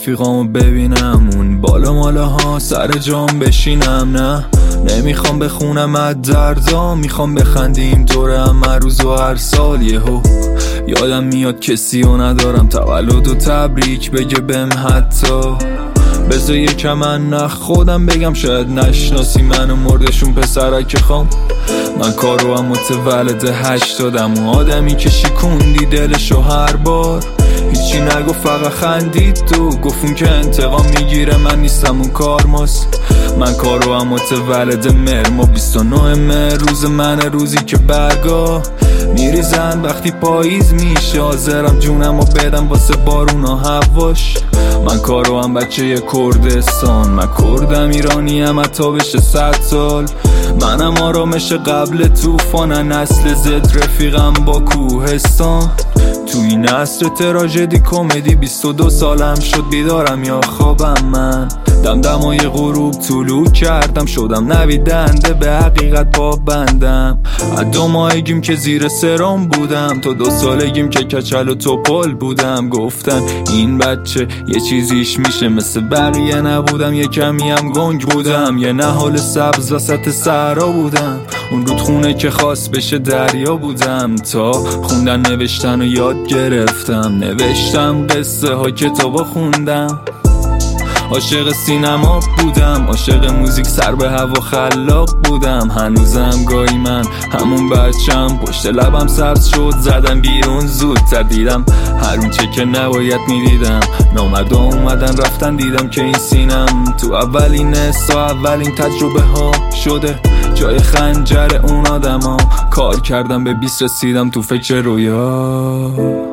رفیقامو ببینم، اون بالا مالا ها سر جام بشینم. نه نمیخوام بخونم از دردا، میخوام بخندیم دوره همه روز و هر سال. یهو یادم میاد کسی رو ندارم تولد و تبریک بگه بهم حتی. بذار یکم من خودم بگم شاید نشناسی منو، مردشون پسرک خام. من کارو هم متولد 80م، اون آدمی که شکوندی دلشو هر بار. هیچی نگو فقط خندید تو، گفتون که انتقام میگیره من نیستم اون کارماست. من کارو هم متولد مرما 29 مهر، روز من روزی که برگا میریزن وقتی پاییز میشه. حاضرم جونم و بدم واسه بارون و هواش. من کارو هم بچه کردستان، من کردم ایرانی هم حتی بشه 100 سال. منم آرامش قبل توفان، نسل زد رفیقم با کوهستان. تو این عصر تراژدی کمدی 22 سالم شد بیدارم یا خوابم. من دمدمای غروب طلوع کردم، شدم نویدنده به حقیقت پابندم. از 2 ماهگیم که زیر سرم بودم، تا 2 سالگیم که کچل و توپل بودم. گفتن این بچه یه چیزیش میشه، مثل بقیه نبودم، یه کمی هم گنگ بودم. یه نهال سبز وسط صحرا بودم، اون رودخونه که خواست بشه دریا بودم. تا خوندن نوشتن و یاد گرفتم، نوشتم قصه ها کتابا خوندم. عاشق سینما بودم، عاشق موزیک سر به هوا خلاق بودم. هنوزم گاهی من همون بچم، پشت لبم سبز شد زدم بیرون زودتر. دیدم هر اون چه که نباید میدیدم، نامردا اومدن رفتن، دیدم که این سینم تو اولین حسا اولین تجربه ها شده جای خنجر اون آدم ها. کار کردم به 20 رسیدم تو فکر رویا،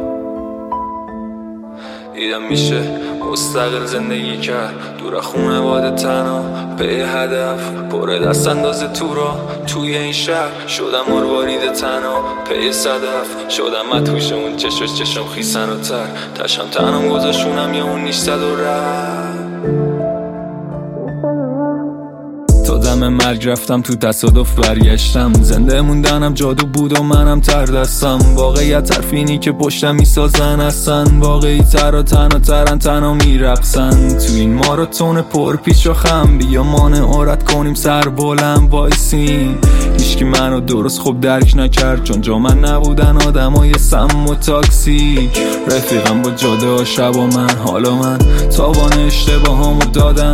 دیدم میشه مستقل زندگی کرد دور خونواده تنها به هدف. پر دست اندازه تو را توی این شهر، شدم مروارید تنها پی صدف. شدم مدهوش اون چشم خیسن و تر، تشم تنم گذاشونم یا اون نیشتد و رفت. تا دم مرگ رفتم تو تصادف برگشتم، زنده موندنم جادو بود و منم تر دستم. واقعیت حرفینی که پشتم میسازن هستن، واقعی تر و تنها میرقصن. تو این ماراتون پر پیچ و خم، بیا مانع عورت کنیم سر بلند وایسیم. هیچکی منو درست خوب درک نکرد، چون جا من نبودن آدمای سم و تاکسیک. رفیقم با جاده ها شب و من، حالا من تاوان اشتباهامو دادم.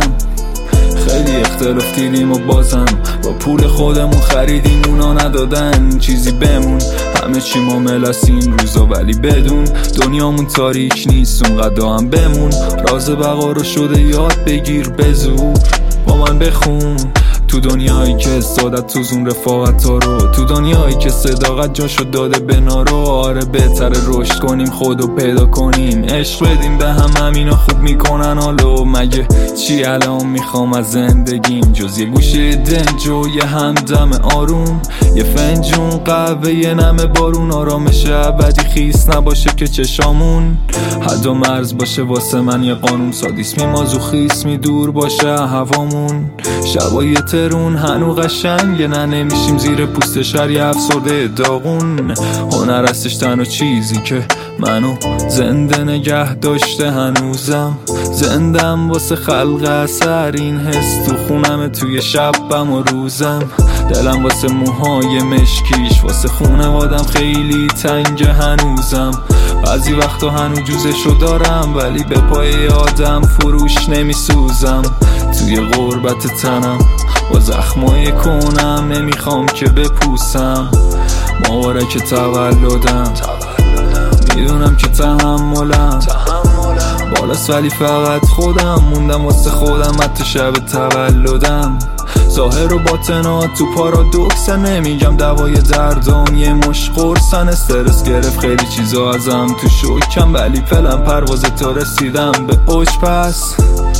خیلی اختلاف دیدیم و بازم با پول خودمون خریدیم، اونا ندادن چیزی بمون. همه چی مامل است این روزا، ولی بدون دنیامون تاریک نیست اونقدر هم بمون. راز بقا رو شده یاد بگیر به زور، با من بخون. تو دنیایی که استادت تو زون رفاقت ها رو، تو دنیایی که صداقت جاشو داده به نارو. آره بهتره رشد کنیم، خودو پیدا کنیم، عشق بدیم به هم، همینا خوب میکنن حالو. مگه چی الان میخوام از زندگیم جز یه گوشه دنج و یه همدم آروم، یه فنجون قهوه، یه نم بارون. آرامش ابدی خیس نباشه که چشامون حد و مرز باشه واسه من یه قانون. سادیسمی مازوخیسمی دور باشه هوامون، شبای ترون هنو قشنگه. نه نمیشیم زیر پوست شر یه افسرده داغون. هنر هستش تنها چیزی که منو زنده نگه داشته، هنوزم زندم واسه خلق اثر. این حس تو خونم توی شبم و روزم، دلم واسه موهای مشکیش، واسه خونوادم خیلی تنگه هنوزم. بعضی وقتا هنو جوزشو دارم، ولی به پای آدم فروش نمیسوزم. توی غربت تنم با زخمای کنم، نمیخوام که بپوسم. مبارک تولدم، میدونم که تحملم بالاست، ولی فقط خودم موندم واسه خودم حتی شب تولدم. ظاهر و باطنا تو پارادوکسه، نمیگم دوای دردام یه مش قرصن. استرس گرفت خیلی چیزا ازم تو شوکم، ولی فعلا پرواز تا رسیدم به اوج. پس